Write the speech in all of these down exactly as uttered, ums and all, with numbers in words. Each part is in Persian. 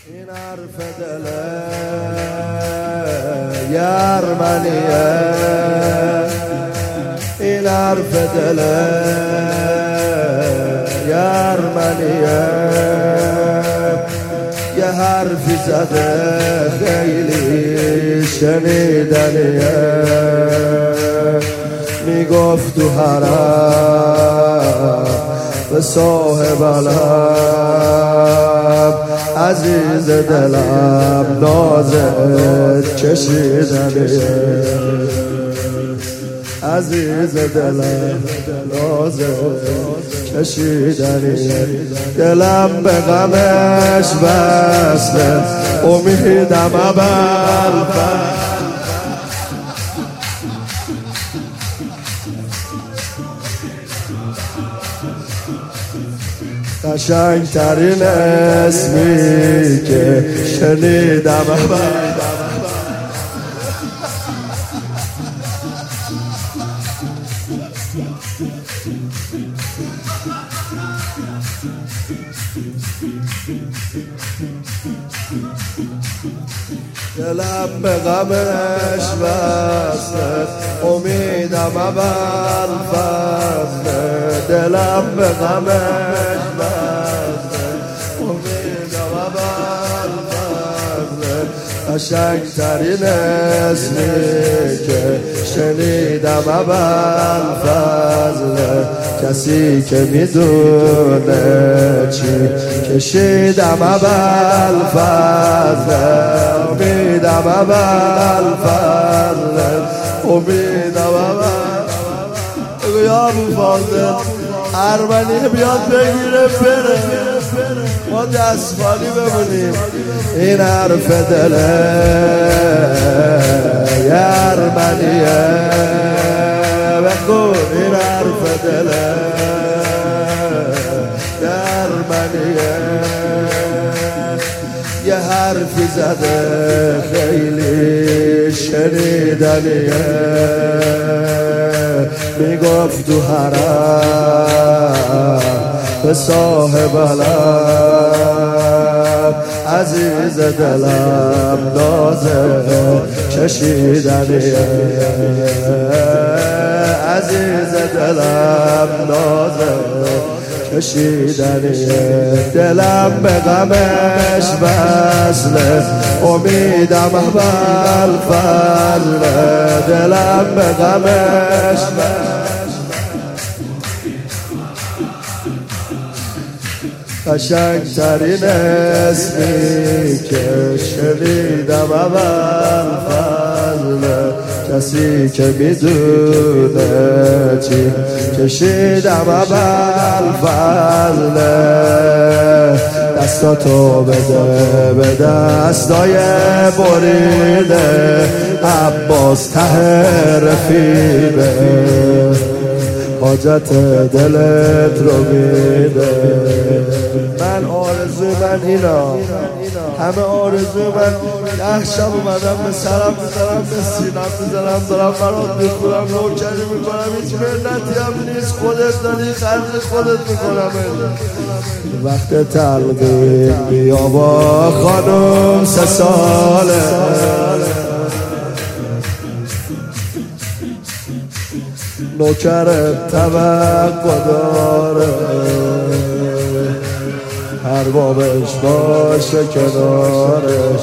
این حرف دله یرمنیه، این حرف دله یرمنیه، یه حرفی زده خیلی شنیدنیه، میگفت تو حرم به صاحب علم عزیز دلم نازت کشیدنیه، عزیز دلم نازت کشیدنیه، دلم به غمش وصله امیدم ابد قشنگ ترین اسمی که شنیدم دلم به غمش وصله امیدم اول فصله، دلم به غمش وصله امیدم اول فصله، قشنگ ترین اسمی که شنیدم اول فصله، کسی که میدونه چی کشیدم اول فصله، امیدم اول فصله امیدم اول. بگو یا ابو فاضل ارمنی بیاد بگیره بره، ما دستمالی بمونیم. این حرف دله ارمنیه، بگو این حرف دله ارمنیه، یه حرفی زده خیلی شنیدنیه، میگفت تو حرم به صاحب علم عزیز دلم نازه کشیدنیه، عزیز دلم نازه کشیدنیه، دلم به غمش وصله امیدم اول فصله، دلم به غمش قشنگ ترین اسمی که شنیدم اول فصله، کسی که میدونه چی کشیدم اول فصله، دستاتو بده به دستای بریده عباس ته رفیقه، حاجت دلت رو میده. من آرزو من اینا، همه آرزو من ده شب اومدم به سرم بزنم به سینم بزنم دارم برات میخورم نوکری میکنم، هیچ منتی هم نیست، خودت داری خرجش خودت میکنم. وقت تلقین بیا با خانم سه ساله، نوکرت توقع داره، هر بابش باشه کنارش،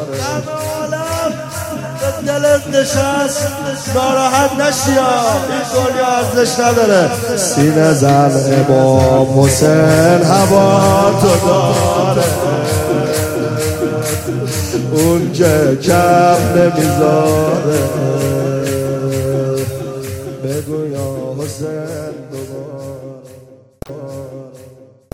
دلت نشست ناراحت نشیا، این دنیا ارزش نداره، سینه زن امام حسین هوا تو داره، اون که کم نمیذاره، بگو یا حسین